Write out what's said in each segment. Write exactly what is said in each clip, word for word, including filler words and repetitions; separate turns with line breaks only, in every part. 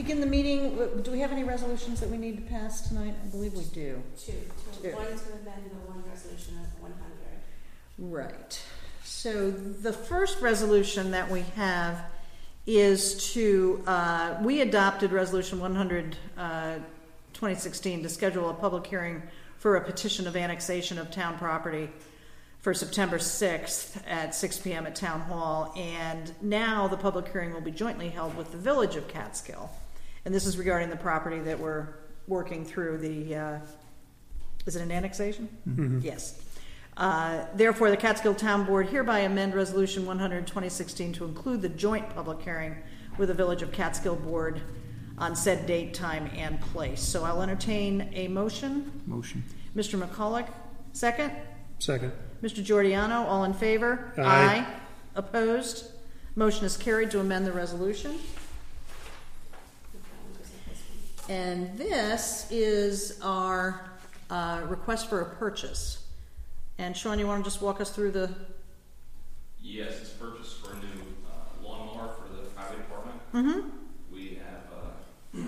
begin the meeting, do we have any resolutions that we need to pass tonight? I believe we do.
Two. Two.
Two.
One to amend the one resolution of one hundred.
Right. So the first resolution that we have is to, uh, we adopted Resolution one hundred, uh, twenty sixteen to schedule a public hearing for a petition of annexation of town property for September sixth at six p.m. at Town Hall. And now the public hearing will be jointly held with the Village of Catskill. And this is regarding the property that we're working through the, uh, is it an annexation?
Mm-hmm.
Yes. Uh, therefore, the Catskill Town Board hereby amend Resolution one hundred twenty sixteen to include the joint public hearing with the Village of Catskill Board on said date, time, and place. So I'll entertain a motion.
Motion.
Mister McCulloch, second.
Second.
Mister Giordano, all in favor?
Aye.
Aye. Opposed? Motion is carried to amend the resolution. And this is our uh, request for a purchase. And Sean, you want to just walk us through the...
Yes, it's purchased for a new uh, lawnmower for the highway department.
Mm-hmm.
We have uh,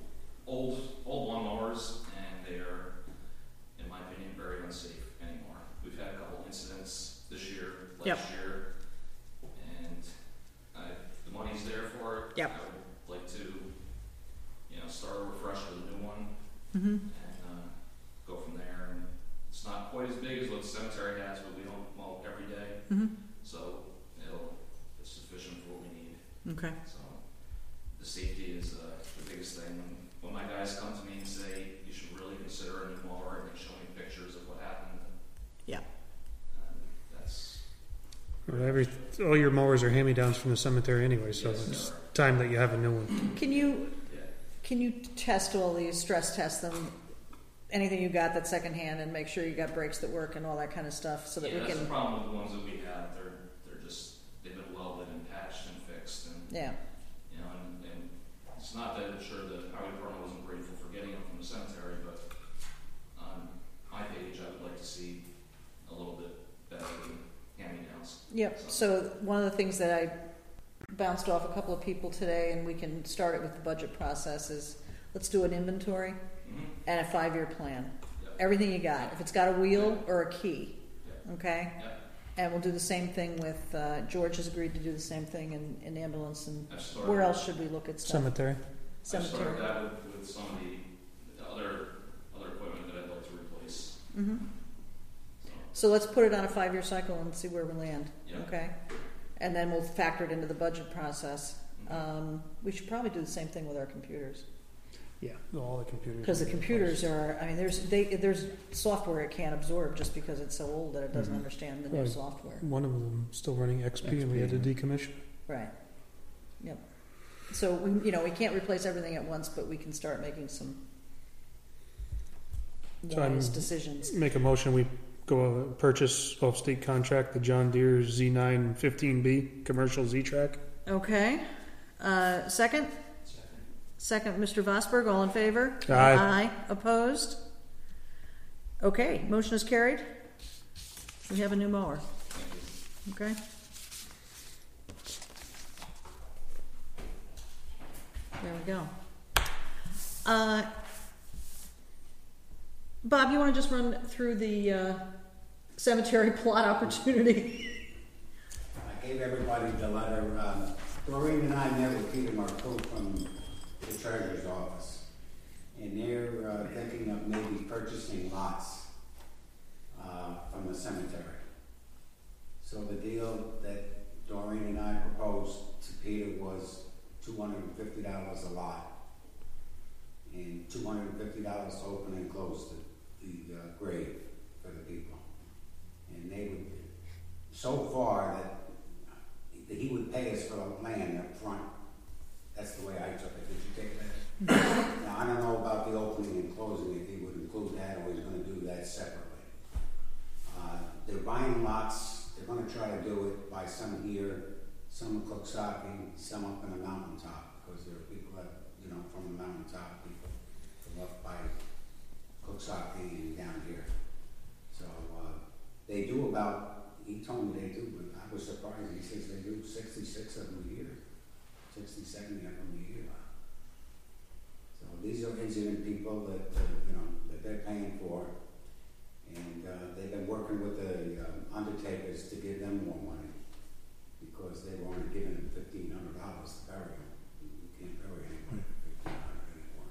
old old lawnmowers, and they are, in my opinion, very unsafe anymore. We've had a couple incidents this year, last
Yep.
year, and I, the money's there for it.
Yep.
I would like to, you know, start over fresh with a new one,
Mm-hmm.
and uh, go from there. And it's not quite as big as what the cemetery has, but we don't mow every day.
Mm-hmm.
So it'll, it's sufficient for what we need.
Okay.
So the safety is uh, the biggest thing. When, when my guys come to me and say, you should really consider a new mower, and they show me pictures of what happened,
Yeah.
uh, that's...
Well, every all your mowers are hand-me-downs from the cemetery anyway, so
Yes,
it's
they are.
time that you have a new one.
Can you
Yeah.
can you test all these, stress test them, anything you got that's secondhand, and make sure you got brakes that work and all that kind of stuff, so that
yeah,
we
that's
can...
the problem with the ones that we have. They're, they're just, they've been welded and patched and fixed, and,
Yeah.
you know, and, and it's not that I'm sure the highway department wasn't grateful for getting them from the cemetery, but on my page, I would like to see a little bit better than hand-me-downs.
Yep. So one of the things that I bounced off a couple of people today, and we can start it with the budget process, is let's do an inventory
Mm-hmm.
and a five-year plan.
Yep.
Everything you got. If it's got a wheel or a key,
Yep.
okay?
Yep.
And we'll do the same thing with, uh, George has agreed to do the same thing in, in ambulance, and
I've started-
where else should we look at stuff?
Cemetery.
I
Cemetery.
started that with, with some of the, the other other equipment that I'd like to replace.
Mm-hmm.
So,
So let's put it on a five-year cycle and see where we land,
Yeah.
okay? And then we'll factor it into the budget process.
mhm.
Um, we should probably do the same thing with our computers.
Yeah, all the computers.
Because the computers are, I mean, there's they, there's software it can't absorb just because it's so old that it doesn't
Mhm.
understand the new
Right.
software.
One of them still running X P, and we had to decommission.
Right. Yep. So we, you know, we can't replace everything at once, but we can start making some
So I'm-
wise decisions.
Make a motion. We go uh, purchase off state contract the John Deere Z nine fifteen B commercial Z track.
Okay. Uh, second? Second, Mister Vosberg, all in favor?
Aye.
Aye. Opposed? Okay, motion is carried. We have a new mower. Okay. There we go. Uh, Bob, you want to just run through the uh, cemetery plot opportunity?
I gave everybody the letter. Um, Doreen and I met with Peter Marcoux from the treasurer's office, and they're uh, thinking of maybe purchasing lots uh, from the cemetery. So the deal that Doreen and I proposed to Peter was two hundred and fifty dollars a lot, and two hundred and fifty dollars to open and close the, the uh, grave for the people. And they would, so far that that he would pay us for the land up front. That's the way I took it. Did you take that? Now, I don't know about the opening and closing, if he would include that or he's going to do that separately. Uh, they're buying lots. They're going to try to do it by some here, some in Cooksaki, some up in the mountaintop, because there are people that, you know, from the mountaintop, people from up by Cooksaki and down here. So uh, they do about, he told me they do, but I was surprised. He says they do sixty-six of them a year, sixty, seventy of them a year. indigent people that, uh, you know, that they're paying for. And, uh, they've been working with the, um, undertakers to give them more money because they were only giving them fifteen hundred dollars to bury them. You can't bury anybody for fifteen hundred anymore.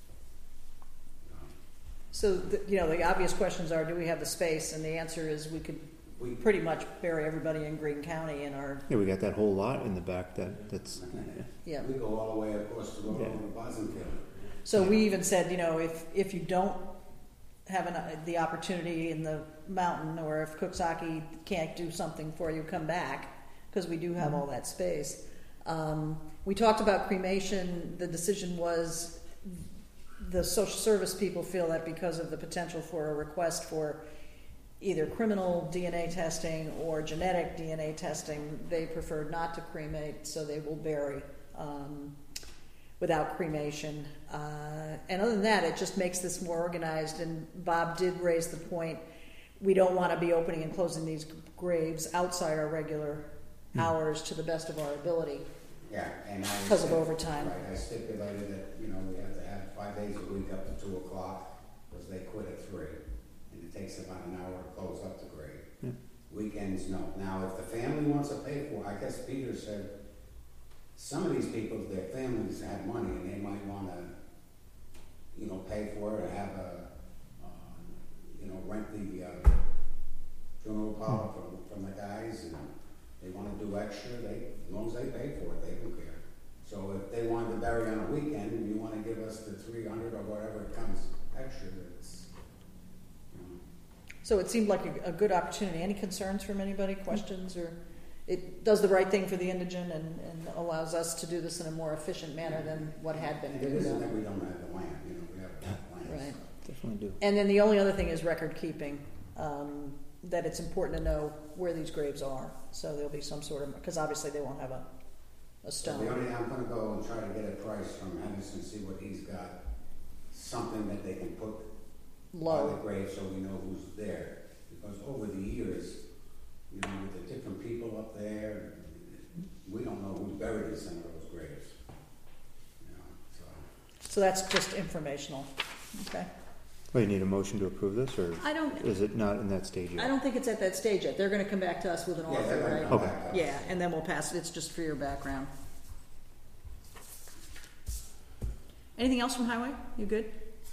Um,
So, the- you know, the obvious questions are, do we have the space? And the answer is we could
We,
pretty much bury everybody in Greene County in our,
Yeah, we got that whole lot in the back that, that's,
yeah.
we go all the way across the road
Yeah.
over to Bosnian.
So we even said, you know, if, if you don't have an, the opportunity in the mountain, or if Cooksaki can't do something for you, come back, because we do have all that space. Um, we talked about cremation. The decision was the social service people feel that because of the potential for a request for either criminal D N A testing or genetic D N A testing, they prefer not to cremate, so they will bury um, without cremation. Uh, and other than that, it just makes this more organized. And Bob did raise the point, we don't want to be opening and closing these graves outside our regular
Hmm.
hours to the best of our ability
Yeah, and I.
because of
stip-
overtime.
Right, I stipulated that, you know, we have to have five days a week up to two o'clock, because they quit at three. And it takes about an hour to close up the grave.
Yeah.
Weekends, no. Now, if the family wants to pay for it, I guess Peter said, some of these people, their families have money, and they might wanna, you know, pay for it, or have a, um, you know, rent the, uh, funeral parlor from, from the guys, and they wanna do extra, they, as long as they pay for it, they don't care. So if they wanted to bury on a weekend, and you wanna give us the three hundred or whatever it comes extra, it's, you know.
So it seemed like a, a good opportunity. Any concerns from anybody, questions, or it does the right thing for the indigent and, and allows us to do this in a more efficient manner than what had been
And it isn't that
done.
we don't have the land, you know, we have land.
Right.
definitely do.
And then the only other thing is record keeping, um, that it's important to know where these graves are. So there'll be some sort of, because obviously they won't have a, a
So the
stone.
only, I'm gonna go and try to get a price from Henderson, see what he's got, something that they can put by the
Low.
grave so we know who's there. Because over the years, you know, with the different people up there, we don't know who's buried in some of those graves. You know, so.
So that's just informational, okay?
Well, you need a motion to approve this, or
I don't,
is it not in that stage yet?
I don't think it's at that stage yet. They're gonna come back to us with an
Yeah,
offer,
they're gonna
right?
come
Okay.
back up.
Yeah, and then we'll pass it. It's just for your background. Anything else from Highway? You good?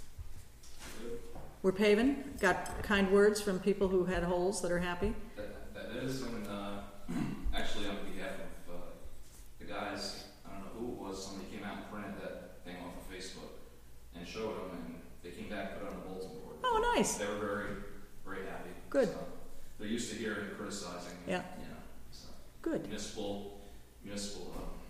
We're paving. Got kind words from people who had holes that are happy.
That, that is, and uh, actually on behalf of uh, the guys, I don't know who it was, somebody came out and printed that thing off of Facebook and showed them, and they came back, put it on the bulletin board.
Oh, nice.
They were very, very happy.
Good.
So, they're used to hearing criticizing.
Yeah.
You know, so
Good.
municipal, municipal.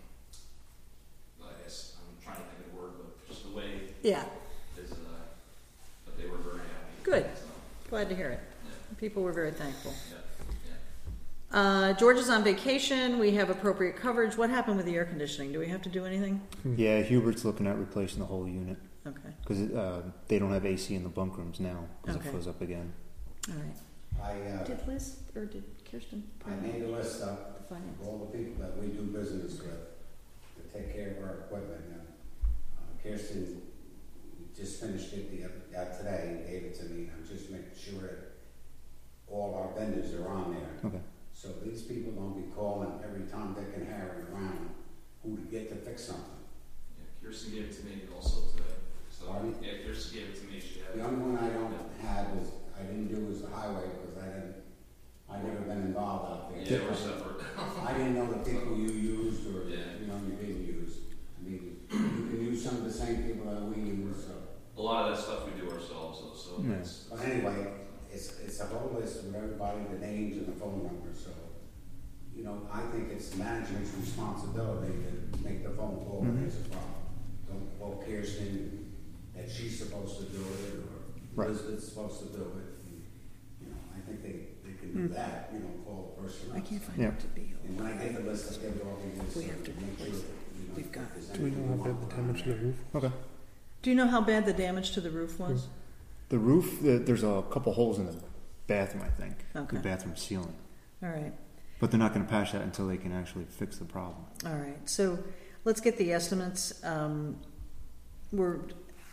Um, I guess I'm trying to think of the word, but just the way
Yeah,
is. Uh, but they were very happy.
Good.
So,
glad to hear it.
yeah,
People were very thankful.
yeah, yeah.
Uh, George is on vacation. We have appropriate coverage. What happened with the air conditioning? Do we have to do anything?
Yeah, Hubert's looking at replacing the whole unit
Okay.
because uh, they don't have A C in the bunk rooms now because
Okay.
it froze up again.
All right.
I, uh,
Did Liz or did Kirsten?
I made a list up
The finance.
of all the people that we do business with to take care of our equipment. And, uh, Kirsten just finished it the other, uh, today and gave it to me. I'm just making sure that all our vendors are on there.
Okay.
So these people don't be calling every Tom, Dick, and Harry around who to get to fix something.
Yeah, Kirsten gave it to me also today. So
Pardon?
yeah, Kirsten gave it to me. She had
The
it.
only one I don't have is, I didn't do is the highway because I didn't, I never been involved out there.
Yeah, we're separate.
I didn't know the people you used or,
Yeah.
you know, you didn't use. I mean, you can use some of the same people that we use, so.
A lot of that stuff we do ourselves, though, so
Yeah.
it's.
But anyway, it's, it's a whole list with everybody, the names and the phone numbers, so. You know, I think it's management's responsibility to make the phone call when
Mhm.
there's a problem. Don't call Kirsten that she's supposed to do it, or
Right.
Elizabeth's supposed to do it. And, you know, I think they, they can do
Mm.
that, you know, call the person up.
I can't find
Yeah.
it to be.
And when I get the list, I'll get it all in this.
We have to
make sure,
replace it.
you know,
We've got-
if there's
Do we know
anything
how
we
bad
want
the
on
damage to
there.
the roof?
Okay.
Do you know how bad the damage to the roof was?
The roof, the, there's a couple holes in the bathroom, I think.
Okay.
The bathroom ceiling.
All right.
But they're not going to patch that until they can actually fix the problem.
All right. So let's get the estimates. Um, we're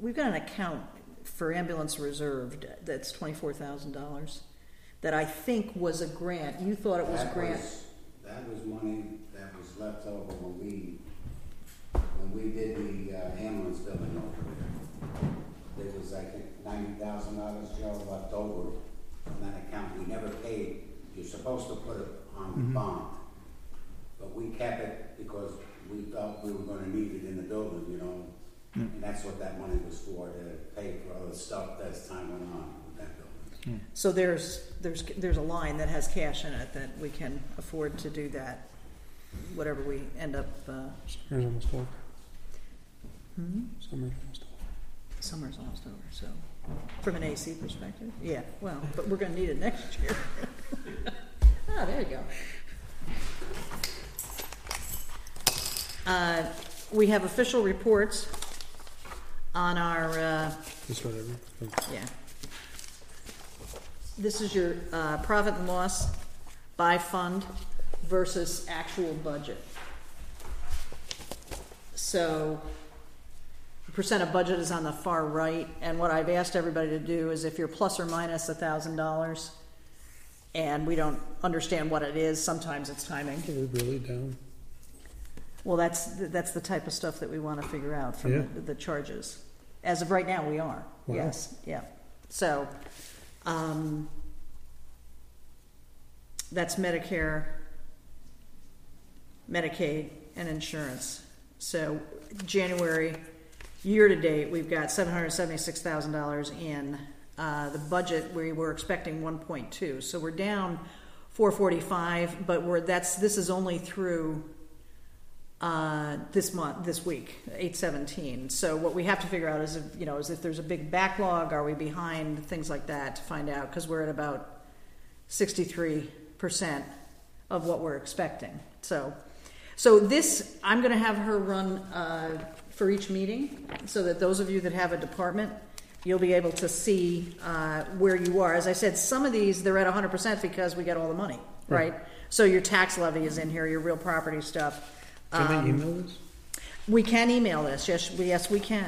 we've got an account for ambulance reserved that's twenty-four thousand dollars that I think was a grant. You thought it was a
That
grant.
was- That was money that was left over when we, when we did the uh, ambulance building over there. There was, I think, ninety thousand dollars, Joe, left over from that account. We never paid. You're supposed to put it on the bond. But we kept it because we thought we were gonna need it in the building, you know? And that's what that money was for, to pay for other stuff as time went on with that building.
So there's, there's, there's a line that has cash in it that we can afford to do that, whatever we end up, uh,
Summer's almost over.
hmm?
Summer's almost over.
Summer's almost over, so, from an A C perspective, yeah, well, but we're gonna need it next year. Ah, there you go. Uh, we have official reports on our, uh,
Just whatever.
yeah. This is your, uh, profit and loss by fund versus actual budget. So, the percent of budget is on the far right, and what I've asked everybody to do is if you're plus or minus a thousand dollars, and we don't understand what it is, sometimes it's timing.
Are we really down?
Well, that's, that's the type of stuff that we want to figure out from
Yeah.
the, the charges. As of right now, we are,
Wow.
yes, yeah. So, um, that's Medicare, Medicaid, and insurance. So, January, year-to-date, we've got seven hundred seventy-six thousand dollars in. Uh, the budget, we were expecting one point two, so we're down four forty-five, but we're, that's, this is only through uh, this month, this week, eight seventeen. So what we have to figure out is, if, you know, is if there's a big backlog, are we behind, things like that to find out, because we're at about sixty-three percent of what we're expecting. So, so this, I'm going to have her run uh, for each meeting, so that those of you that have a department, you'll be able to see uh, where you are. As I said, some of these, they're at one hundred percent because we get all the money, right? So your tax levy is in here, your real property stuff.
Can they
Um,
email this?
We can email this, yes, we, yes, we can.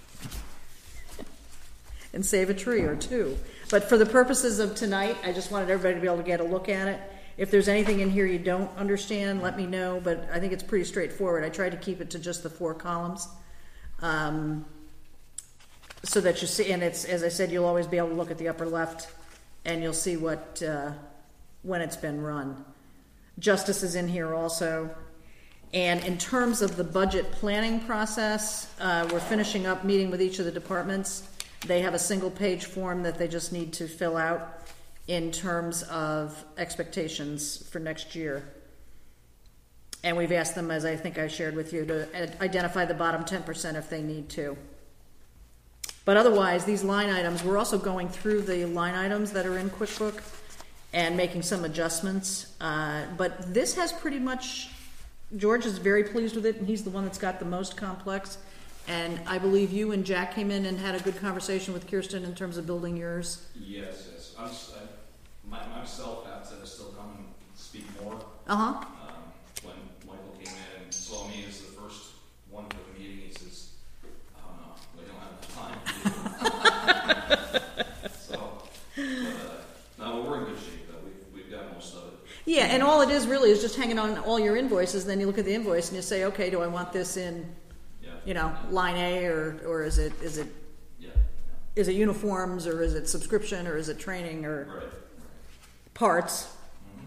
And save a tree or two. But for the purposes of tonight, I just wanted everybody to be able to get a look at it. If there's anything in here you don't understand, let me know, but I think it's pretty straightforward. I tried to keep it to just the four columns. Um, so that you see, and it's, as I said, you'll always be able to look at the upper left and you'll see what, uh, when it's been run. Justice is in here also. And in terms of the budget planning process, uh, we're finishing up meeting with each of the departments. They have a single page form that they just need to fill out in terms of expectations for next year. And we've asked them, as I think I shared with you, to ad- identify the bottom ten percent if they need to. But otherwise, these line items, we're also going through the line items that are in QuickBook and making some adjustments. Uh, but this has pretty much, George is very pleased with it, and he's the one that's got the most complex. And I believe you and Jack came in and had a good conversation with Kirsten in terms of building yours.
Yes, yes. I'm, s- I, my, myself have to still come and speak more.
Uh-huh.
Um, when Michael came in and saw me as the first one for the meeting, he says, "Oh no, we don't have enough time." so, but, uh, no, but we're in good shape. Though we've we've got most of it.
Yeah, and all it is really is just hanging on all your invoices, and then you look at the invoice and you say, okay, do I want this in,
Yeah.
you know, line A, or, or is it, is it,
Yeah.
is it uniforms, or is it subscription, or is it training,
yeah.
or
Right. Right.
parts?
Mm-hmm.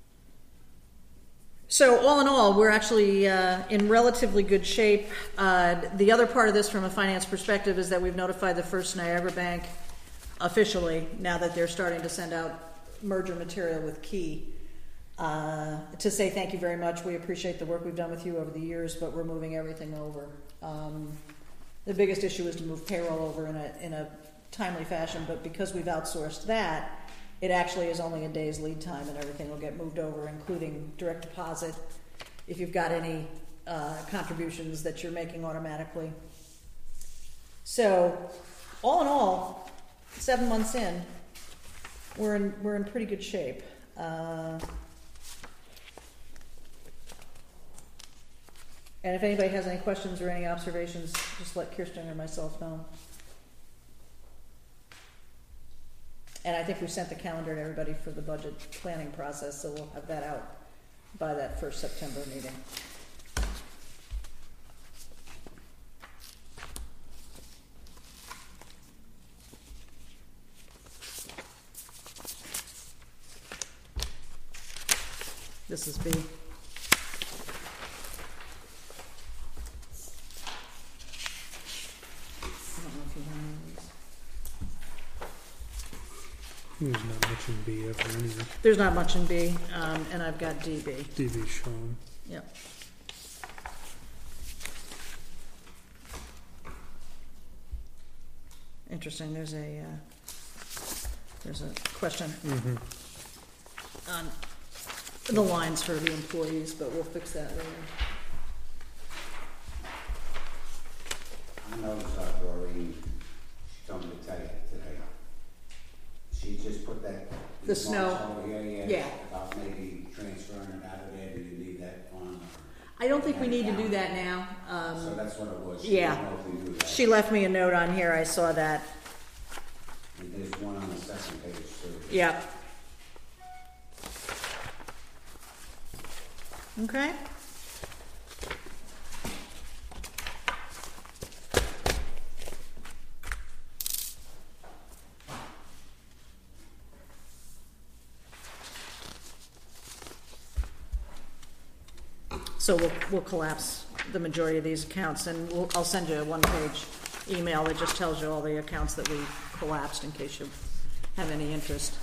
So all in all, we're actually uh, in relatively good shape. Uh, the other part of this from a finance perspective is that we've notified the First Niagara Bank officially, now that they're starting to send out merger material with Key, uh, to say thank you very much. We appreciate the work we've done with you over the years, but we're moving everything over. Um, the biggest issue is to move payroll over in a, in a timely fashion, but because we've outsourced that, it actually is only a day's lead time, and everything will get moved over, including direct deposit, if you've got any uh, contributions that you're making automatically. So, all in all, seven months in, we're in we're in pretty good shape. Uh, And if anybody has any questions or any observations, just let Kirsten or myself know. And I think we sent the calendar to everybody for the budget planning process, so we'll have that out by that first September meeting. This is B. I don't know if you want any of these.
There's not much in B ever anyway.
There's not much in B, um, and I've got D B.
D B shown.
Yep. Interesting. There's a uh, there's a question
Mm-hmm.
on the lines for the employees, but we'll fix that later.
I noticed uh, Doreen, she told me to tell you today. She just put that.
The
these
snow.
marks over here, yeah,
Yeah.
About maybe transferring it out of there, do you need that on?
I don't think we need to do that now.
So
Um,
that's what it was. She
yeah.
didn't know if we do that.
she left me a note on here. I saw that.
And there's one on the second page too.
Yep. Okay. So we'll, we'll collapse the majority of these accounts, and we'll, I'll send you a one-page email that just tells you all the accounts that we collapsed in case you have any interest.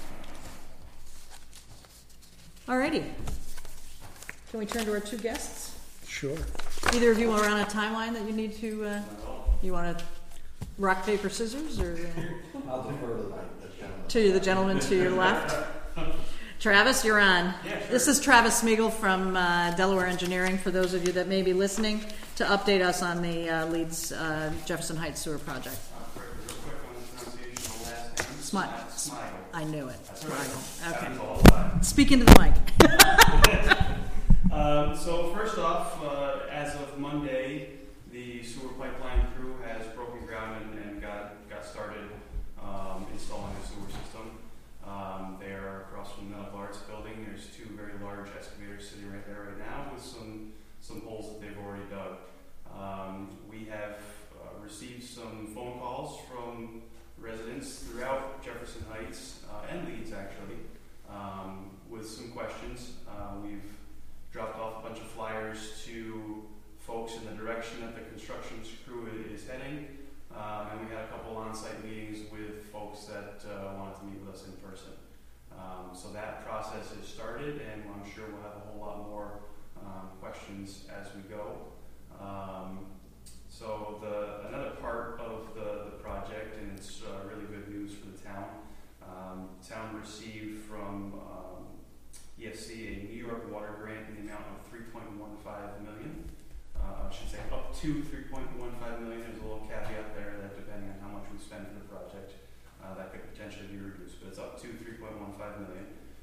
Alrighty. Can we turn to our two guests?
Sure.
Either of you are on a timeline that you need to, uh, you want to rock, paper, scissors, or uh,
I'll defer to the gentleman.
to the gentleman to your left? Travis, you're on.
Yeah, sure.
This is Travis Smeagol from uh, Delaware Engineering, for those of you that may be listening, to update us on the uh, Leeds uh, Jefferson Heights Sewer Project.
Uh, real quick on the pronunciation of the last name.
Smile.
Smile.
I knew it.
That's all right.
Smile. Okay.
Happens all the time.
Speak into the mic.
Um, so first off, uh, as of Monday, the sewer pipeline crew has broken ground and, and got got started um, installing the sewer system. Um, they are across from the Medical Arts Building. There's two very large excavators sitting right there right now with some some holes that they've already dug. Um, we have uh, received some phone calls from residents throughout Jefferson Heights uh, and Leeds actually um, with some questions. Uh, we've dropped off a bunch of flyers to folks in the direction that the construction crew is heading, um, and we had a couple on-site meetings with folks that uh, wanted to meet with us in person. Um, so that process has started, and I'm sure we'll have a whole lot more um, questions as we go. Um, so the another part of the, the project, and it's uh, really good news for the town. Um, town received from um, E S C a New York Water grant in the amount of three point one five million. Uh, I should say up to three point one five million. There's a little caveat there that depending on how much we spend for the project, uh, that could potentially be reduced, but it's up to three point one five million.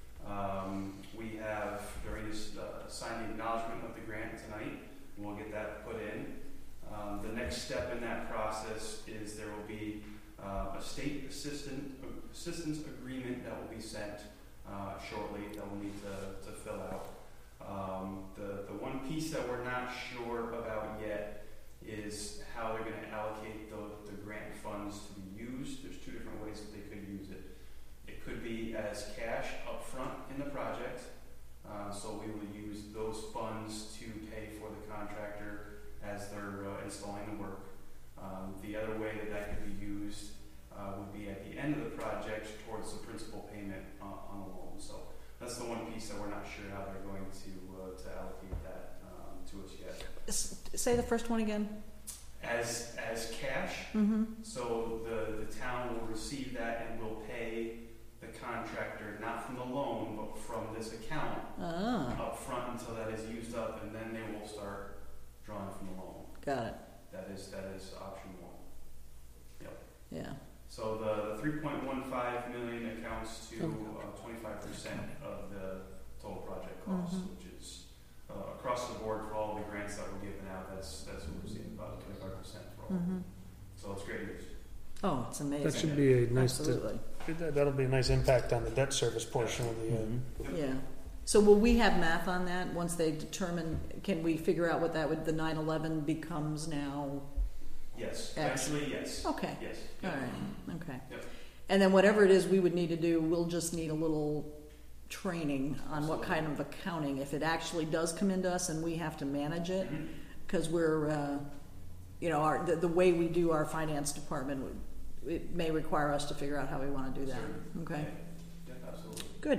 Um, we have, during this, uh, signed the acknowledgement of the grant tonight, and we'll get that put in. Um, the next step in that process is there will be uh, a state assistant, assistance agreement that will be sent Uh, shortly that we'll need to, to fill out. Um, the, the one piece that we're not sure about yet is how they're going to allocate the, the grant funds to be used. There's two different ways that they could use it. It could be as cash up front in the project, uh, so we will use those funds to pay for the contractor as they're uh, installing the work. Um, the other way that that could be used Uh, would be at the end of the project towards the principal payment uh, on the loan. So that's the one piece that we're not sure how they're going to uh, to allocate that um, to us yet.
S- Say the first one again.
As as cash,
Mm-hmm.
so the, the town will receive that and will pay the contractor not from the loan but from this account
Ah,
up front until that is used up, and then they will start drawing from the loan.
got it.
That is that is option one. Yep.
Yeah.
So the, the three point one five million accounts to uh, twenty-five percent of the total project cost,
Mhm.
which is uh, uh, across the board for all the grants that were given out, that's, that's what we're seeing, about twenty-five percent for all.
Mhm.
So it's great news.
Oh, it's amazing.
That should be a nice,
Absolutely.
that- that'll be a nice impact on the debt service portion of the, uh,
Mhm.
Yeah. So will we have math on that once they determine, can we figure out what that would, the nine eleven becomes now?
Yes,
X.
eventually, yes,
Okay,
yes.
all
Yep.
right, okay.
Yep.
And then whatever it is we would need to do, we'll just need a little training on what kind of accounting, if it actually does come into us and we have to manage it,
Mhm.
because we're, uh, you know, our, the, the way we do our finance department, would- it may require us to figure out how we want to do that,
Certainly.
okay?
Yep, absolutely.
Good.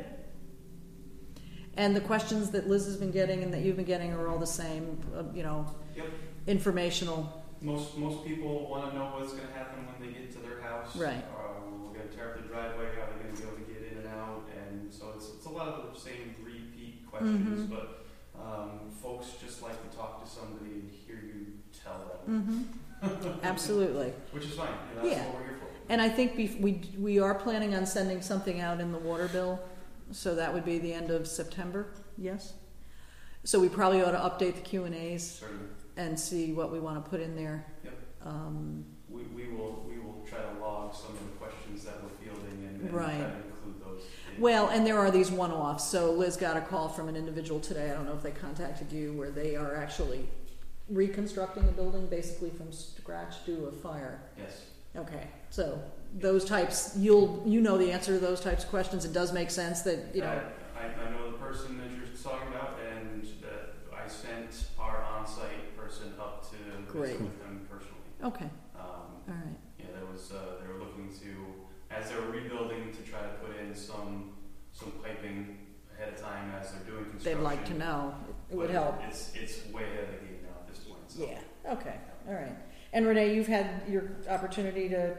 And the questions that Liz has been getting and that you've been getting are all the same, uh, you know,
Yep.
informational,
Most, most people wanna know what's gonna happen when they get to their house.
Right.
Uh, we're gonna tear up the driveway, how they're gonna be able to get in and out, and so it's, it's a lot of the same repeat questions,
Mhm.
but, um, folks just like to talk to somebody and hear you tell them,
mm-hmm, absolutely.
which is fine, you know, that's
Yeah.
what we're here for.
And I think bef- we, we are planning on sending something out in the water bill, so that would be the end of September, yes? So we probably ought to update the Q and A's
Certainly,
and see what we want to put in there.
Yep.
Um,
we, we will, we will try to log some of the questions that we're fielding and, and
Right.
try to include those. in-
Well, and there are these one-offs, so Liz got a call from an individual today, I don't know if they contacted you, where they are actually reconstructing a building basically from scratch due to a fire.
Yes,
Okay, so those types, you'll, you know the answer to those types of questions, it does make sense that, you know,
I, I know the person that you're talking about, and that I sent our on-site person up to
Great.
visit with them personally.
okay,
Um,
all right,
yeah, there was, uh, they were looking to, as they were rebuilding, to try to put in some, some piping ahead of time as they're doing construction.
they'd like to know, it would
But
help.
It's, it's way ahead of the game now at this point, so.
Yeah, okay, all right. And Renee, you've had your opportunity to,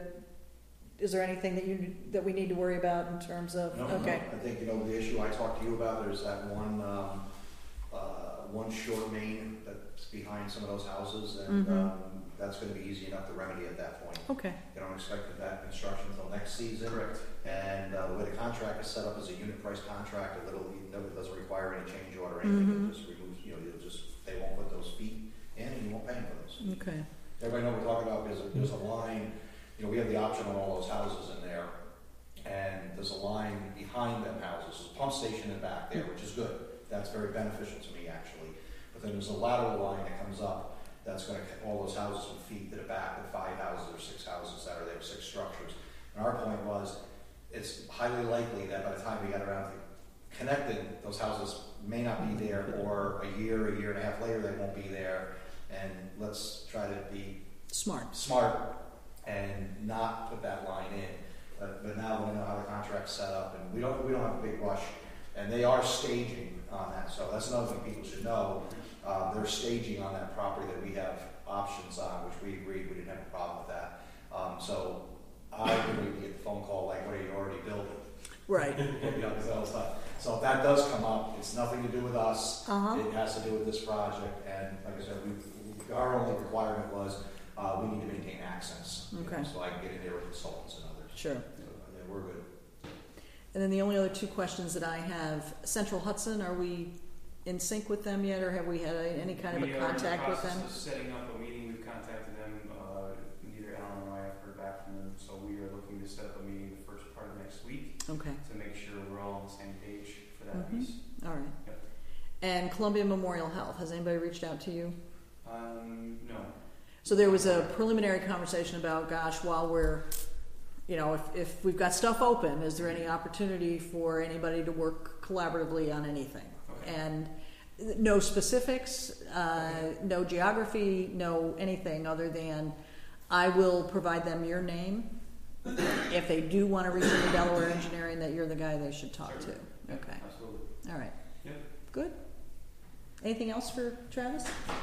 is there anything that you, that we need to worry about in terms of,
No,
okay?
no, I think, you know, the issue I talked to you about, there's that one, um, uh, one short main that's behind some of those houses, and,
Mhm.
um, that's gonna be easy enough to remedy at that point.
Okay,
You don't expect that construction until next season.
Correct.
And, uh, the way the contract is set up as a unit price contract, it literally, it doesn't require any change order or anything,
Mhm.
it just removes, you know, you'll just, they won't put those feet in, and you won't pay them for those.
okay,
Everybody know what we're talking about, because there's a line, you know, we have the option on all those houses in there, and there's a line behind them houses, there's a pump station in the back there, which is good, that's very beneficial to me, actually. But then there's a lateral line that comes up, that's gonna, cut all those houses from feet to the back, the five houses or six houses that are there, six structures. And our point was, it's highly likely that by the time we get around to connecting, those houses may not be there, or a year, a year and a half later, they won't be there. And let's try to be
smart,
smart and not put that line in. But, but now we know how the contract's set up, and we don't, we don't have a big rush. And they are staging on that, so that's another thing people should know. Uh, they're staging on that property that we have options on, which we agreed, we didn't have a problem with that. Um, so I agreed to get the phone call, like, what are you already building?
right,
You know, 'cause that was tough. So if that does come up, it's nothing to do with us.
uh-huh,
It has to do with this project, and like I said, we, our only requirement was, uh, we need to maintain access. you know,
Okay.
So I can get in there with consultants and others.
sure.
So, yeah, we're good.
And then the only other two questions that I have, Central Hudson, are we in sync with them yet, or have we had a- any kind of
We
a
are in the
contact with
process
them?
of setting up a meeting, we've contacted them, uh, neither Alan nor I have heard back from them, so we are looking to set up a meeting the first part of next week
Okay,
to make sure we're all on the same page for that
Mhm.
piece.
all right.
Yep.
And Columbia Memorial Health, has anybody reached out to you?
Um, no.
So there was a preliminary conversation about, gosh, while we're, you know, if, if we've got stuff open, is there any opportunity for anybody to work collaboratively on anything?
Okay.
And no specifics, uh, no geography, no anything other than I will provide them your name. If they do want to reach into Delaware Engineering, that you're the guy they should talk to.
Sure. Yeah,
Okay,
Absolutely.
all right.
Yep.
Good. Anything else for Travis?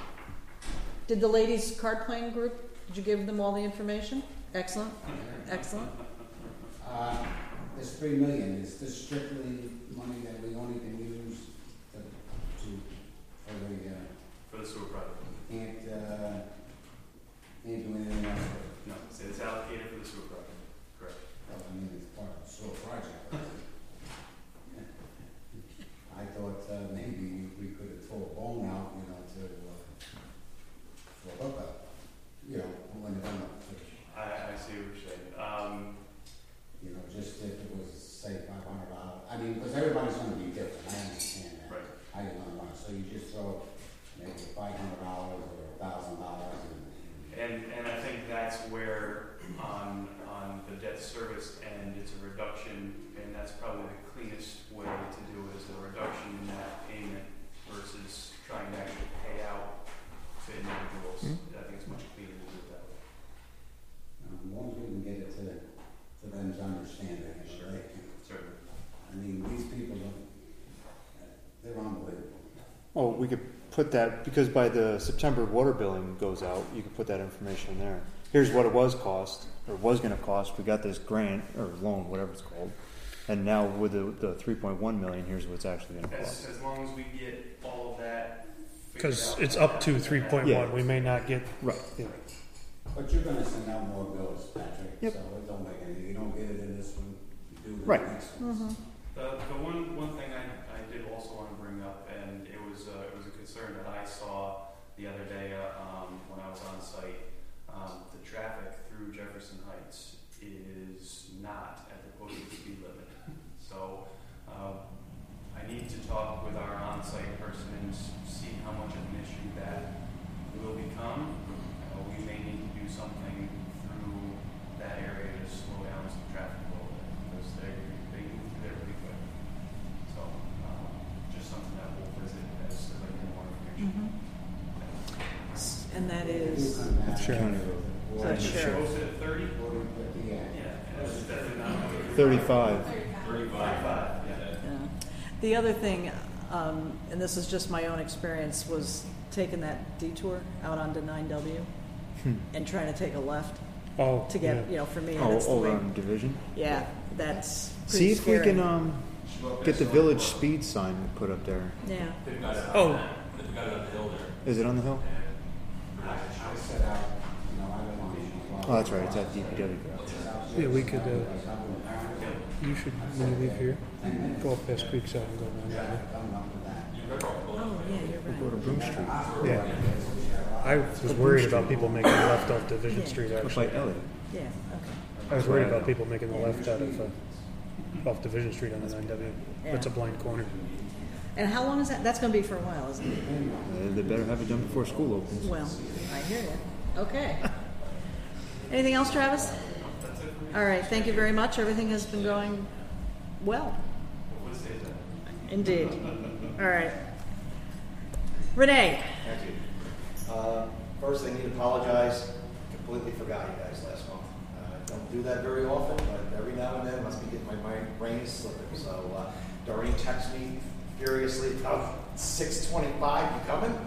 Did the ladies card playing group, did you give them all the information? Excellent, excellent.
Uh, this three million, is this strictly money that we only can use to, to, for the, uh,
For the sewer project.
can't, uh, can't do anything else with it?
No, it's, it's allocated for the sewer project. Correct.
Well, I mean, it's part of the sewer project. I thought, uh, maybe we could have thrown a bone out
that's where on, on the debt service end, it's a reduction, and that's probably the cleanest way to do it, is a reduction in that payment versus trying to actually pay out to individuals.
Mm-hmm.
I think it's much cleaner to do it that way.
Um, As long as we can get it to, to them to understand it, you know, they can.
Certainly.
I mean, these people, don't- they're unbelievable.
Oh, we could put that, because by the September water billing goes out, you could put that information in there. Here's what it was cost, or was gonna cost, we got this grant, or loan, whatever it's called. And now with the, the three point one million, here's what it's actually gonna
As,
cost.
as long as we get all of that figured
Because
out.
it's up to three point
Yeah.
one, we may not get,
Right.
yeah.
But you're gonna send out more bills, Patrick,
Yep.
so it don't make any, you don't get it in this one, you do it in
Right.
the next one.
Mhm.
The, the one, one thing I, I did also want to bring up, and it was, uh, it was a concern that I saw the other day, uh, um, when I was on site. Um, the traffic through Jefferson Heights is not at the posted speed limit. So, um, I need to talk with our on-site person and s- see how much of an issue that will become. Uh, we may need to do something through that area to slow down some traffic a little bit, because they, they move through there pretty quick. So, um, just something that we'll visit as, as I get more information.
Mhm. And that
You
is,
come back
Sure.
and-
So
Or-
sure.
Posted at thirty?
Forty, fifty, yeah.
Yeah, it's definitely not.
Thirty-five.
Thirty-five, yeah.
yeah. The other thing, um, and this is just my own experience, was taking that detour out onto nine W
Hmm.
and trying to take a left
Oh,
to
yeah.
get, you know, for me,
Oh,
that's the
over
way.
on Division?
Yeah, that's
See
pretty
if
scary.
we can, um, get the village speed sign put up there.
Yeah.
They've got it on
Oh.
that, they've got it on the hill there.
Is it on the hill?
I, I set out, you know, I don't want to.
Oh, that's right, it's at D P W.
Yeah, we could, uh, you should, when you leave here, go up past Creekside and go around there.
Oh, yeah, you're
Go
right.
to Broom Street,
Yeah. I was worried about people making the left off Division
Yeah.
Street,
up by
actually.
Elliott.
Yeah, okay.
I was worried about people making the left out of, uh, off Division Street on the nine W. That's a blind corner.
And how long is that? That's gonna be for a while, isn't it?
Uh, They better have it done before school opens.
Well, I hear you. Okay. Anything else, Travis? All right, thank you very much. Everything has been going well.
Hopefully it stays that.
Indeed. All right. Renee.
Thank you. Uh, First, I need to apologize. Completely forgot you guys last month. Uh, Don't do that very often, but every now and then, must be getting my mind, brain is slipping. So uh, Doreen texts me furiously, oh, six twenty-five, you coming?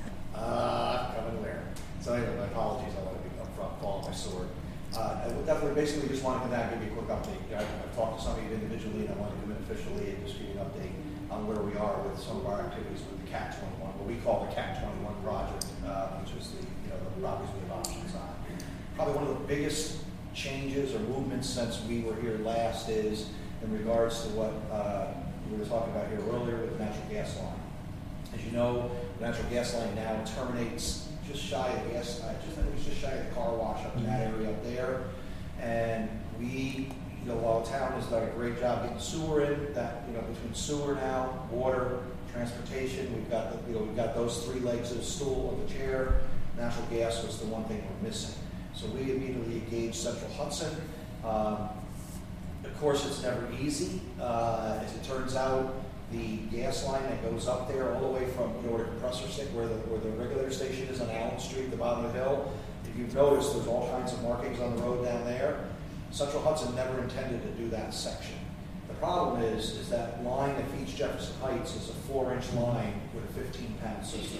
Uh, coming where? So anyway, my apologies. I want to be upfront, fall on my sword. Uh, I would definitely, basically, just want to come down and give you a quick update. You know, I've, I've talked to some of you individually, and I want to come in officially and just give you an update on where we are with some of our activities with the C A T twenty-one, what we call the C A T twenty-one project, uh, which is the, you know, the properties we have options on. Probably one of the biggest changes or movements since we were here last is in regards to what uh, we were talking about here earlier with the natural gas line. As you know, the natural gas line now terminates just shy of the gas, uh, just, I think it's just shy of the car wash up in that area up there. And we, you know, while town has done a great job getting sewer in, that, you know, between sewer now, water, transportation, we've got the, you know, we've got those three legs of the stool of the chair. Natural gas was the one thing we're missing. So we immediately engaged Central Hudson. Um, of course, it's never easy. Uh, as it turns out, the gas line that goes up there all the way from, you know, where the compressor stick, where the, where the regulator station is on Allen Street, the bottom of the hill. If you've noticed, there's all kinds of markings on the road down there. Central Hudson never intended to do that section. The problem is, is that line that feeds Jefferson Heights is a four-inch line with a fifteen-pound system.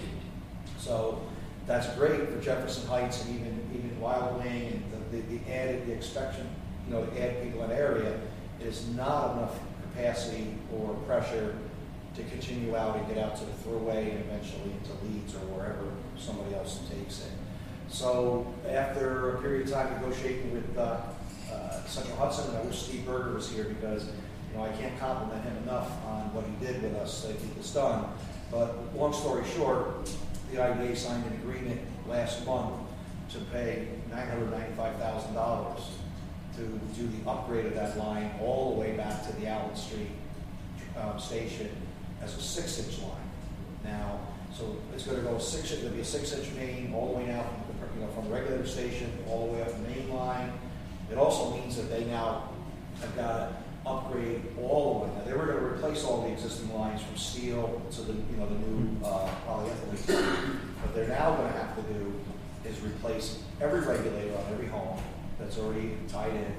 So that's great for Jefferson Heights and even even Wild Wing and the, the, the added the expectation, you know, to add people in that area is not enough capacity or pressure to continue out and get out to the thruway and eventually into Leeds or wherever somebody else takes it. So after a period of time negotiating with uh, uh, Central Hudson, and I wish Steve Berger was here because, you know, I can't compliment him enough on what he did with us to get this done. But long story short, the I D A signed an agreement last month to pay nine hundred ninety-five thousand dollars to do the upgrade of that line all the way back to the Allen Street um, station as a six-inch line. Now, so it's going to go six. It'll be a six-inch main all the way now from the you know, from the regulator station all the way up the main line. It also means that they now have got to upgrade all the way. Now, they were going to replace all the existing lines from steel to the, you know, the new uh, polyethylene. What they're now going to have to do is replace every regulator on every home that's already tied in,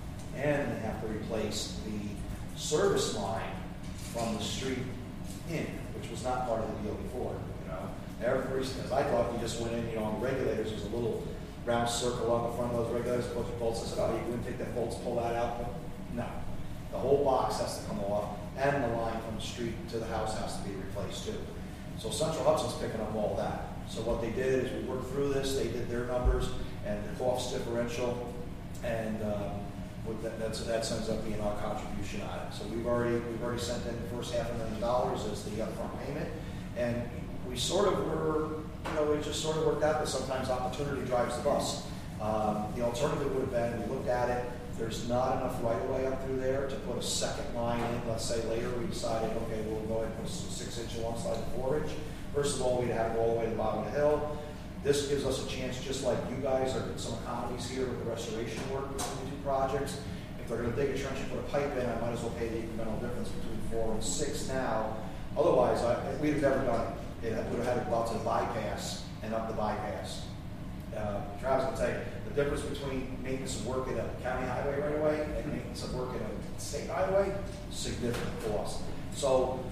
and they have to replace the service line from the street in, which was not part of the deal before, you know. Every, as I thought, you just went in, you know, on the regulators, there's a little round circle on the front of those regulators, put your bolts. I said, oh, you wouldn't take that bolts, pull that out? But no. The whole box has to come off, and the line from the street to the house has to be replaced too. So Central Hudson's picking up all that. So what they did is we worked through this, they did their numbers, and the cost differential, and um, with that, that's, that ends up being our contribution on it. So we've already, we've already sent in the first half a million dollars as the upfront payment, and we sort of were, you know, it just sort of worked out that sometimes opportunity drives the bus. Um, the alternative would have been, we looked at it, there's not enough right-of-way up through there to put a second line in. Let's say later we decided, okay, we'll go ahead and put some six-inch alongside the four-inch. First of all, we'd have it all the way to the bottom of the hill. This gives us a chance, just like you guys are getting some economies here with the restoration work between the two projects. If they're going to dig a trench and put a pipe in, I might as well pay the incremental difference between four and six now. Otherwise, I, we'd have never done it. It would have had to go out to the bypass and up the bypass. Uh, Travis will tell you, the difference between maintenance of work at a county highway right away and maintenance of work at a state highway, significant cost. So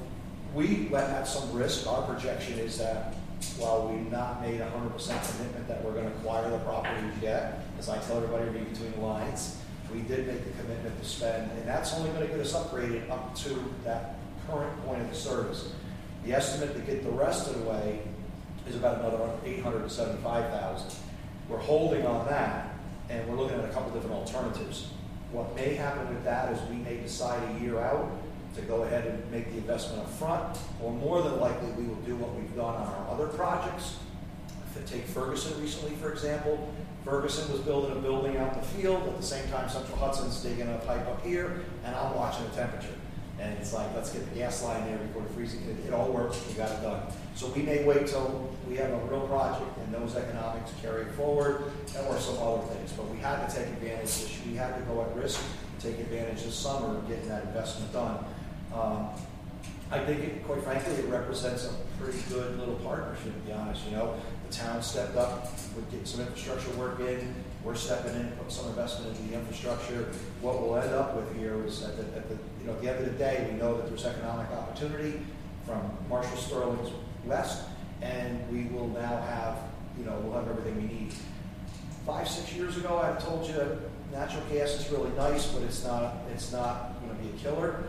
we let have some risk. Our projection is that while we've not made a one hundred percent commitment that we're going to acquire the property yet, as I tell everybody read between the lines, we did make the commitment to spend, and that's only going to get us upgraded up to that current point of the service. The estimate to get the rest of the way is about another eight hundred seventy-five thousand dollars. We're holding on that, and we're looking at a couple different alternatives. What may happen with that is we may decide a year out to go ahead and make the investment up front, or more than likely we will do what we've done on our other projects. If take Ferguson recently, for example, Ferguson was building a building out in the field, at the same time Central Hudson's digging a pipe up here, and I'm watching the temperature. And it's like, let's get the gas line there before the freezing. It, it all works, we got it done. So we may wait till we have a real project and those economics carry forward, or some other things. But we had to take advantage this, we had to go at risk, take advantage this summer of getting that investment done. Um, I think, it, quite frankly, it represents a pretty good little partnership, to be honest. You know, the town stepped up, would get some infrastructure work in. We're stepping in, putting some investment into the infrastructure. What we'll end up with here is at the, at the, you know, at the end of the day, we know that there's economic opportunity from Marshall Sterling's west, and we will now have, you know, we'll have everything we need. Five, six years ago, I told you natural gas is really nice, but it's not, it's not going to be a killer.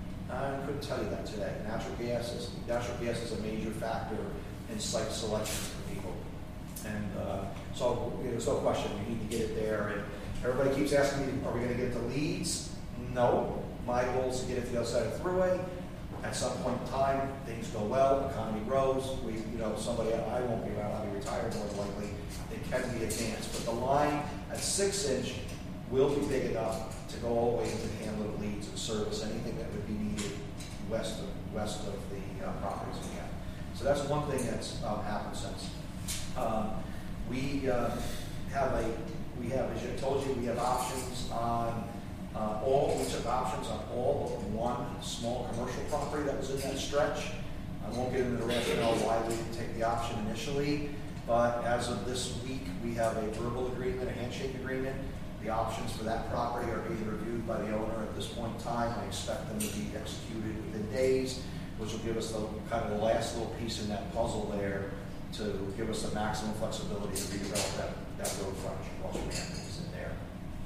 I couldn't tell you that today. Natural gas is natural gas is a major factor in site selection for people, and uh, so you know, there's no question we need to get it there. And everybody keeps asking me, "Are we going to get to Leeds?" No. My goal is to get it to the other side of the thruway. At some point in time, things go well, economy grows. We, you know, somebody I won't be around. I'll be retired more than likely. It can be advanced, but the line at six inch will be big enough to go all the way into Hamlet of Leeds and service anything that would be needed west of west of the uh, properties we have. So that's one thing that's um, happened since. Um, we uh, have a we have, as I told you, we have options on uh, all. We took options on all but one small commercial property that was in that stretch. I won't get into the rationale why we didn't take the option initially, but as of this week, we have a verbal agreement, a handshake agreement. The options for that property are being reviewed by the owner at this point in time. I expect them to be executed within days, which will give us the kind of the last little piece in that puzzle there to give us the maximum flexibility to redevelop that, that road frontage while Ramsey is in there.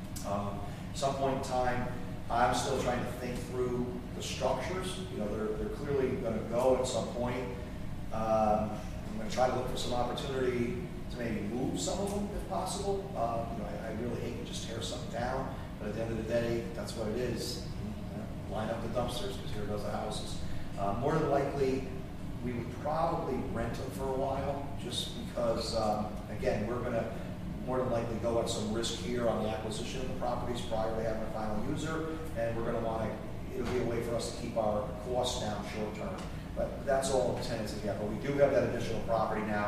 Um, some point in time, I'm still trying to think through the structures. You know, they're, they're clearly going to go at some point. Um, I'm going to try to look for some opportunity to maybe move some of them if possible. Um, you know, I, I really hate to just tear something down, but at the end of the day, that's what it is. You know, line up the dumpsters because here goes the houses. Uh, more than likely, we would probably rent them for a while, just because, um, again, we're going to more than likely go at some risk here on the acquisition of the properties prior to having a final user, and we're going to want to, it'll be a way for us to keep our costs down short term. But that's all tentative yet. But we do have that additional property now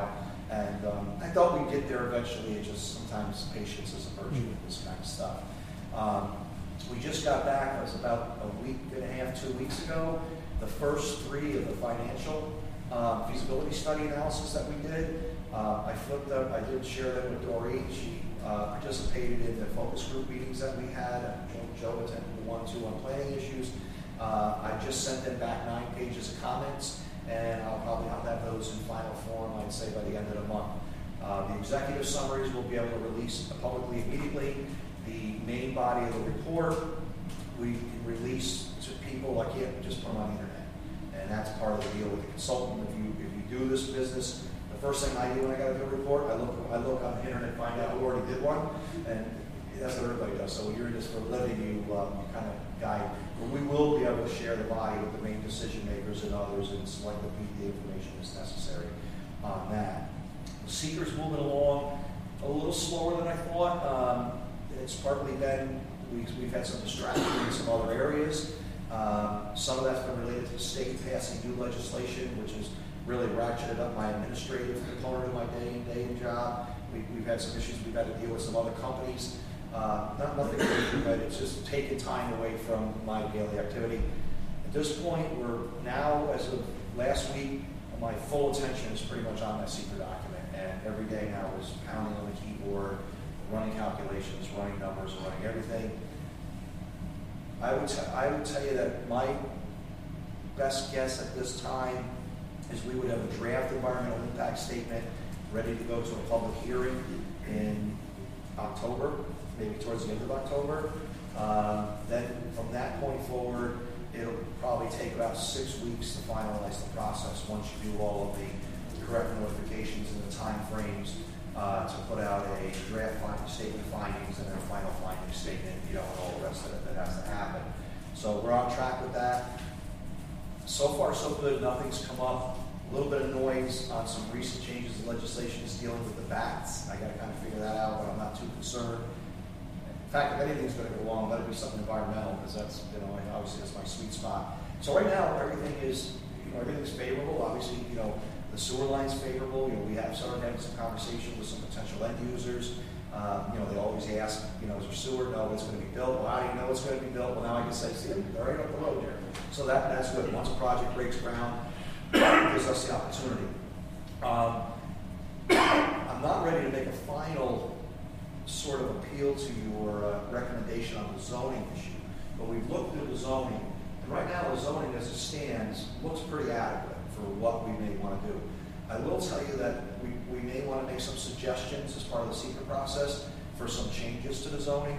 And um, I thought we'd get there eventually. It just sometimes patience is a virtue with this kind of stuff. Um, we just got back, it was about a week and a half, two weeks ago, the first three of the financial uh, feasibility study analysis that we did. Uh, I flipped them, I did share them with Doreen. She uh, participated in the focus group meetings that we had. And Joe, Joe attended the one, two on planning issues. Uh, I just sent them back nine pages of comments, and I'll probably I'll have those in final form, I'd say, by the end of the month. Uh, the executive summaries we'll be able to release publicly immediately. The main body of the report we release to people. I can't just put them on the internet, and that's part of the deal with the consultant. If you if you do this business, the first thing I do when I got to do a report, I look I look on the internet, find out who already did one, and that's what everybody does. So when you're in this for a living, you um, you kind of guide. But we will be able to share the body with the main decision makers and others, and select the information that's necessary on that. The seeker's moving along a little slower than I thought. Um, it's partly been we've, we've had some distraction in some other areas. Um, some of that's been related to the state passing new legislation, which has really ratcheted up my administrative component of my day-in, day-in job. We, we've had some issues we've had to deal with some other companies. Uh, not nothing crazy, but it's just taken time away from my daily activity. At this point, we're now, as of last week, my full attention is pretty much on that secret document, and every day now is pounding on the keyboard, running calculations, running numbers, running everything. I would, t- I would tell you that my best guess at this time is we would have a draft environmental impact statement ready to go to a public hearing in October, maybe towards the end of October. Um, then from that point forward, it'll probably take about six weeks to finalize the process once you do all of the correct notifications and the time frames uh, to put out a draft finding statement findings and then a final finding statement, you know, and all the rest of it that has to happen. So we're on track with that. So far, so good. Nothing's come up. A little bit of noise on some recent changes in legislation is dealing with the bats. I got to kind of figure that out, but I'm not too concerned. In fact, if anything's going to go wrong, let it be something environmental, because that's, you know, obviously that's my sweet spot. So right now, everything is, you know, everything's favorable. Obviously, you know, the sewer line's favorable. You know, we have started having some conversation with some potential end users. Um, you know, they always ask, you know, is there sewer? No, it's going to be built. Well, how do you know it's going to be built? Well, now I can say, see, they're right up the road here. So that that's good. Once a project breaks ground, it gives us the opportunity. Um, I'm not ready to make a final sort of appeal to your uh, recommendation on the zoning issue, but we've looked at the zoning, and right now the zoning as it stands looks pretty adequate for what we may want to do. I will tell you that we, we may want to make some suggestions as part of the secret process for some changes to the zoning.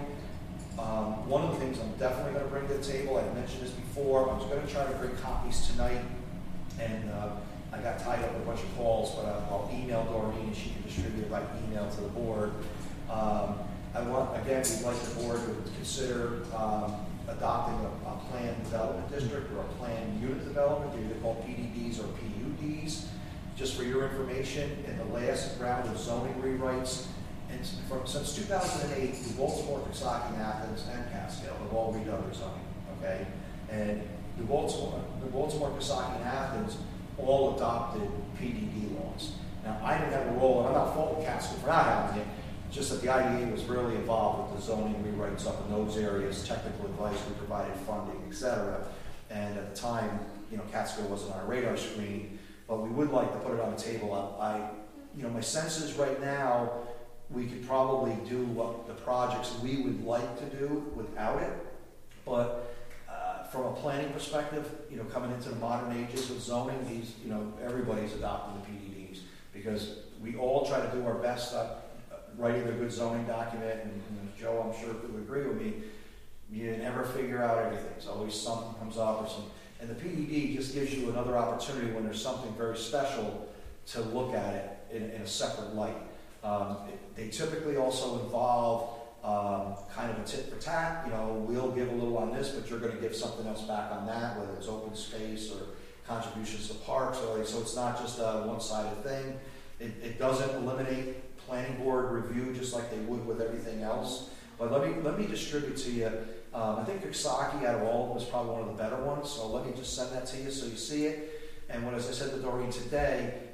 Um, one of the things I'm definitely going to bring to the table, I mentioned this before, I was going to try to bring copies tonight, and uh, I got tied up with a bunch of calls, but uh, I'll email Doreen and she can distribute it by email to the board. Um, I want, again, we'd like the board to consider um, adopting a, a planned development district or a planned unit development. They're either called P D Ds or P U Ds. Just for your information, in the last round of zoning rewrites, and from, since two thousand eight, New Baltimore, Coxsackie, Athens, and Catskill have all redone their zoning, okay? And New Baltimore, New Baltimore, Coxsackie, and Athens all adopted P D D laws. Now, I didn't have a role, and I'm not faulting Catskill for not having it, just that the I D A was really involved with the zoning rewrites up in those areas, technical advice, we provided funding, et cetera. And at the time, you know, Catskill wasn't on our radar screen, but we would like to put it on the table. I, I you know, my sense is right now, we could probably do what the projects we would like to do without it, but uh, from a planning perspective, you know, coming into the modern ages with zoning, these, you know, everybody's adopting the P D Ds because we all try to do our best at writing a good zoning document, and, and Joe, I'm sure, would agree with me. You never figure out everything. So always something comes up, or some, and the P D D just gives you another opportunity when there's something very special to look at it in, in a separate light. Um, it, they typically also involve um, kind of a tit for tat. You know, we'll give a little on this, but you're going to give something else back on that, whether it's open space or contributions to parks. Or, so it's not just a one-sided thing. It, it doesn't eliminate planning board review just like they would with everything else. But let me let me distribute to you. Um, I think Coxsackie out of all of them is probably one of the better ones. So let me just send that to you so you see it. And what, as I said to Doreen today,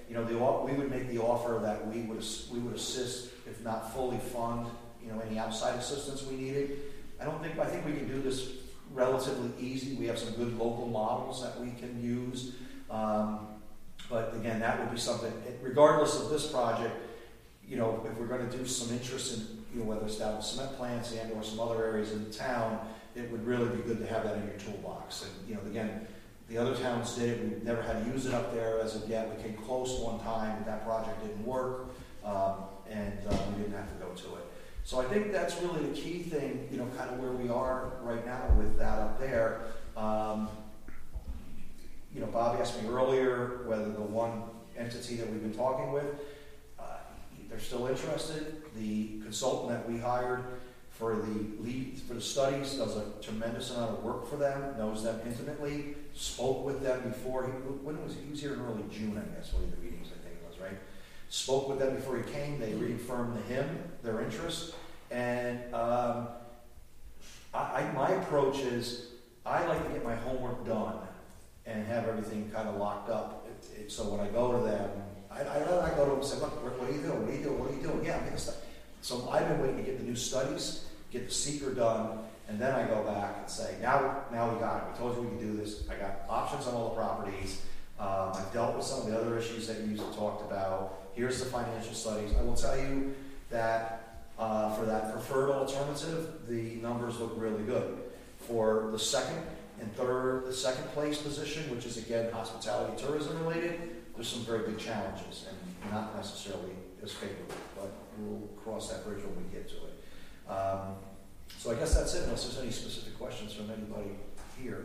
you know, the, au- we would make the offer that we would, ass- we would assist, if not fully fund, you know, any outside assistance we needed. I don't think, I think we can do this relatively easy. We have some good local models that we can use. Um, but again, that would be something, regardless of this project, you know, if we're going to do some interest in, you know, whether it's down in cement plants and or some other areas in the town, it would really be good to have that in your toolbox. And, you know, again, the other towns did it. We've never had to use it up there as of yet. We came close one time, but that project didn't work, um, and uh, we didn't have to go to it. So I think that's really the key thing, you know, kind of where we are right now with that up there. Um, you know, Bob asked me earlier whether the one entity that we've been talking with, uh, they're still interested. The consultant that we hired for the lead for the studies does a tremendous amount of work for them, knows them intimately, spoke with them before he when was he, he was here in early June, I guess, one of the meetings I think it was, right? Spoke with them before he came. They reaffirmed to him their interest, and um, I, I my approach is I like to get my homework done and have everything kind of locked up. It, it, so when I go to them, I, I, I go to them and say, look, what, what are you doing? What are you doing? What are you doing? Yeah, I'm getting stuff. So I've been waiting to get the new studies, get the seeker done, and then I go back and say, now, now we got it. We told you we could do this. I got options on all the properties. Um, I've dealt with some of the other issues that you talked about. Here's the financial studies. I will tell you that uh, for that preferred alternative, the numbers look really good. For the second and third, the second place position, which is again hospitality tourism related, there's some very big challenges and not necessarily as favorable, but we'll cross that bridge when we get to it. Um, so I guess that's it, unless there's any specific questions from anybody here.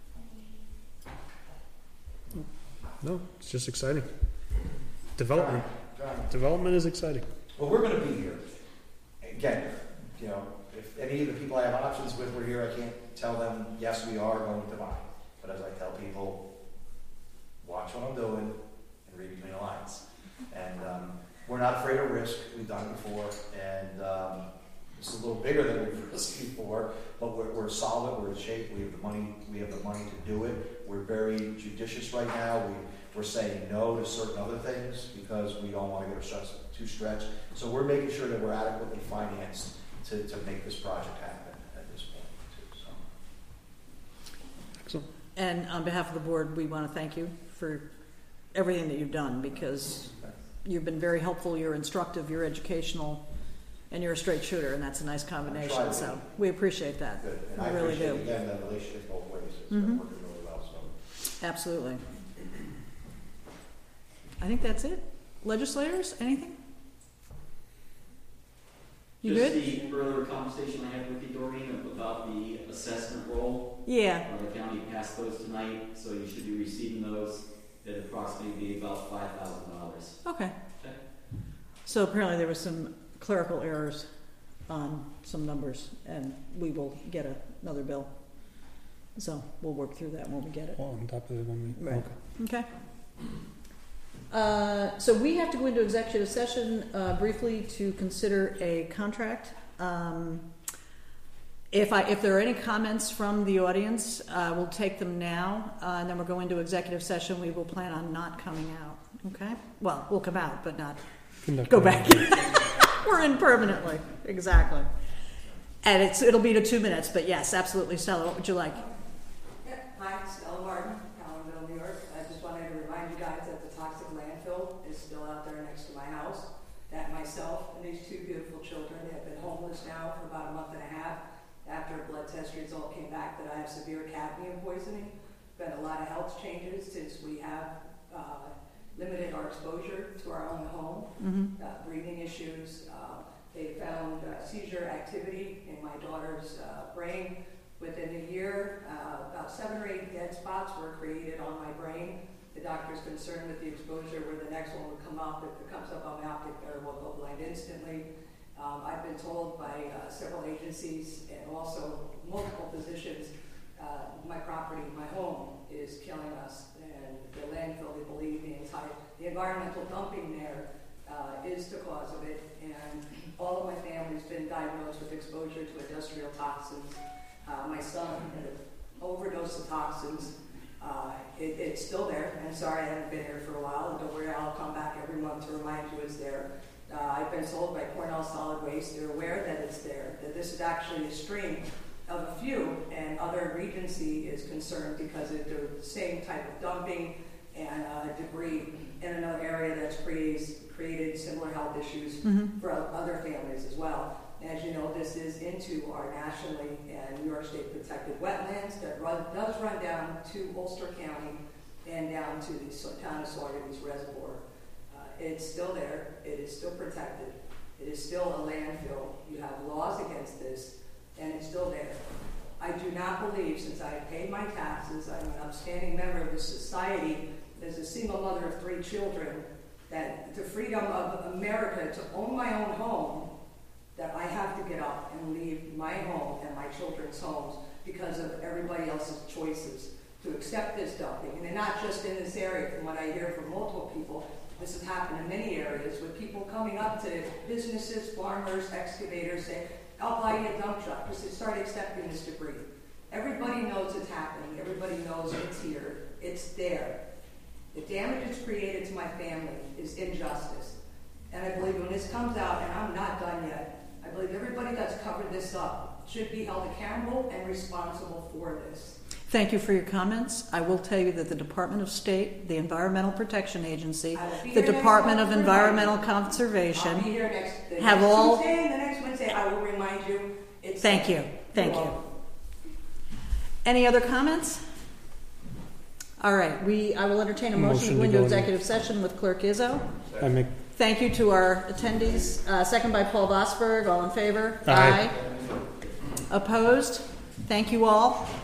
No, it's just exciting. Development.
John, John.
Development is exciting.
Well, we're going to be here. Again, you know, if any of the people I have options with were here, I can't tell them, yes, we are going to buy. But as I tell people, watch what I'm doing and read between the lines. And um, we're not afraid of risk. We've done it before. And um, it's a little bigger than we've risked before, but we're, we're solid. We're in shape. We have the money. We have the money to do it. We're very judicious right now. We, we're saying no to certain other things because we don't want to get ourselves too stretched. So we're making sure that we're adequately financed to, to make this project happen at this point, too. So.
Excellent.
And on behalf of the board, we want to thank you for everything that you've done, because you've been very helpful, you're instructive, you're educational, and you're a straight shooter, and that's a nice combination. So we appreciate that.
Good. And
we
I
really
appreciate,
do.
again, the relationship both ways. It's
Mm-hmm.
been working really well. So.
Absolutely. I think that's it. Legislators, anything? You
Just
good?
the earlier conversation I had with you, Doreen, about the assessment roll.
Yeah.
Uh, the county passed those tonight, so you should be receiving those. It'd approximately be about five thousand dollars.
Okay.
Okay.
So apparently there was some clerical errors on some numbers, and we will get a, another bill. So we'll work through that when we get it.
Well, on top of it, when we,
Right.
okay.
Okay. Uh, so we have to go into executive session uh, briefly to consider a contract. Um, if I, if there are any comments from the audience, uh, we'll take them now, uh, and then we're going to executive session. We will plan on not coming out. Okay. Well, we'll come out, but not
Conduct
go
the-
back. We're in permanently. Exactly. And it's it'll be to two minutes. But yes, absolutely, Stella. What would you like?
Yeah, hi, Stella Martin, Allenville, New York. I just wanted to remind you guys that the toxic landfill is still out there next to my house. That myself and these two beautiful children have been homeless now for about a month and a half after a blood test result came back that I have severe cadmium poisoning. Been a lot of health changes since we have uh, limited our exposure to our own home.
Mm-hmm.
Uh, breathing issues. Uh, they found uh, seizure activity in my daughter's uh, brain. Within a year, uh, about seven or eight dead spots were created on my brain. The doctor's concerned with the exposure where the next one would come up. If it comes up on the optic nerve, we'll go blind instantly. Um, I've been told by uh, several agencies and also multiple physicians, uh, my property, my home is killing us. And the landfill, they believe the entire, the environmental dumping there uh, is the cause of it. And all of my family's been diagnosed with exposure to industrial toxins. Uh, my son had an overdose of toxins Uh, it, it's still there, and sorry I haven't been here for a while, and don't worry, I'll come back every month to remind you it's there. Uh, I've been told by Cornell Solid Waste, they're aware that it's there, that this is actually a stream of a few, and other Regency is concerned because of the same type of dumping and uh, debris in another area that's created, created similar health issues
Mhm.
for other families as well. As you know, this is into our nationally and New York State protected wetlands that run, does run down to Ulster County and down to the so- town of Saugerties Reservoir. Uh, it's still there. It is still protected. It is still a landfill. You have laws against this, and it's still there. I do not believe, since I have paid my taxes, I'm an upstanding member of this society, as a single mother of three children, that the freedom of America to own my own home, that I have to get up and leave my home and my children's homes because of everybody else's choices to accept this dumping. And not just in this area, from what I hear from multiple people, this has happened in many areas with people coming up to businesses, farmers, excavators, saying, I'll buy you a dump truck because they start accepting this debris. Everybody knows it's happening. Everybody knows it's here. It's there. The damage it's created to my family is injustice. And I believe when this comes out, and I'm not done yet, I believe everybody that's covered this up should be held accountable and responsible for this.
Thank you for your comments. I will tell you that the Department of State, the Environmental Protection Agency,
I will be
the
here next
Department of
month to
Environmental
remind you. I'll be
Conservation,
here next, the
have
next
all-
Tuesday and the next Wednesday. I will remind you. It's
Thank you. Thank
You're
you.
welcome.
Any other comments? All right, we, I will entertain a motion
Motion
to
to
go into
go in-
executive session with Clerk Izzo.
I make,
Thank you to our attendees. Uh, second by Paul Vosberg. All in favor?
Aye.
Opposed? Thank you all.